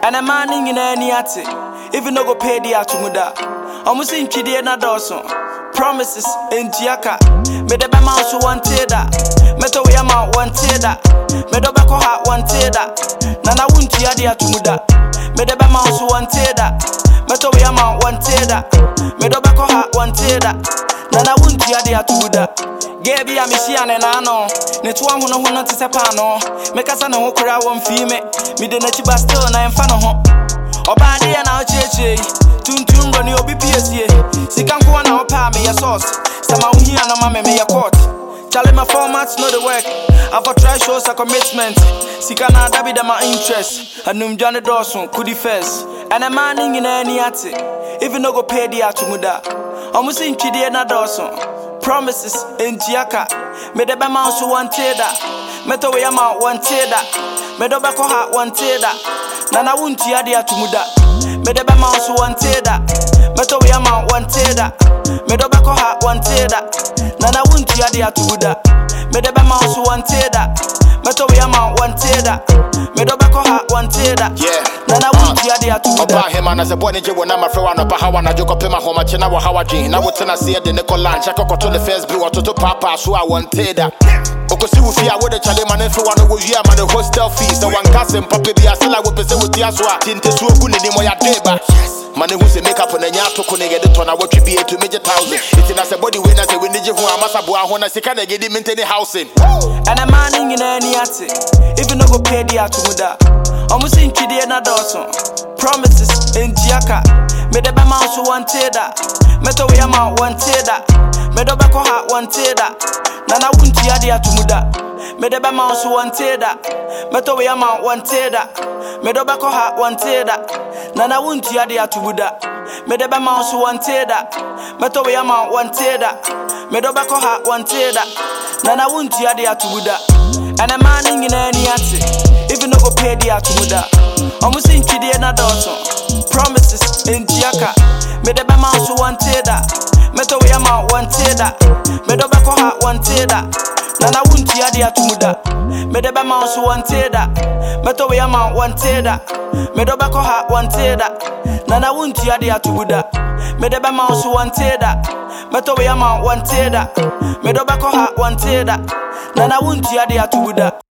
And a man in any ate, even no go pay the atumuda. Almost in Chidi and Dawson. Promises in Giaca. Made the mouse one teda. Meto Yama one teda. Medo Bako hat one teda. Nana wunti adi atumuda. Made the mouse one teda. Meto Yama one teda. Medo Bako hat one teda. Nana wunti adi atumuda. Gaby a Michian and I know. Netwan who no one to Sapano. Make us an okra one female. Me the Nachi Baston, I am fan of home. Obadi and our JJ. Tuntun run your BPSA. Sikan go on our pa me a sauce. Sama here and mamma me a court. Charlie my formats know the work. I've tried shows a commitment. Sikana dabi da my interest. And Johnny Dawson could first. And a man in any ate. Even no go pay the atumuda. Almost in Chidi and Dawson. Promises in Giaca. Made the mouse one teda. Meto Yama one teda. Medo Bako hat one teda. Nana wunti adi atumuda. Made the mouse one teda. Meto Yama one teda. Medo Bako hat one teda. Nana wunti adi atumuda. Made the mouse one teda. Meto Yama one teda. Medo Bako hat one teda. Nana wunti adi atumuda. Oba him and as a boy ninja when I'm a friend of Pahawana Joko Pima Homa China Hawaji. Now what's I see the Nicol Lunch? I could to the first blue or to Papa, so I want teda. Okosi Wufia with a Charlie man for one of you man the hostel fees. The one cousin Papi be a still I would present with the Aswa. Tinte so good in Moya Deba. Man who's a makeup on a yato connect the ton. I want to be to major thousand. It's in as a body when I say we need you who are Masabua when I say can I get him into the housing. And a man in any ate. Even no go pay the atumuda. Almost in Chidi and Dawson. Promises in Giaca. Made the mouse one teda. Meto Yama one teda. Medo Bako hat one teda. Nana wunti adi atumuda. Made the mouse one teda. Meto Yama one teda. Medo Bako hat one teda. Nana wunti adi atumuda. Made the mouse one teda. Meto Yama one teda. Medo Bako hat one teda. Nana wunti adi atumuda. And a man in any ate. Even no go pay the atumuda. Almost in Chidi and Dawson. Promises in Giaca. Made the mouse one teda. Meto Yama one teda. Medo Bako hat one teda. Nana wunti adi atumuda. Made the mouse one teda. Meto Yama one teda. Medo Bako hat one teda. Nana wunti adi atumuda. Made the mouse one teda. Meto Yama one teda. Medo Bako hat one teda. Nana wunti adi atumuda.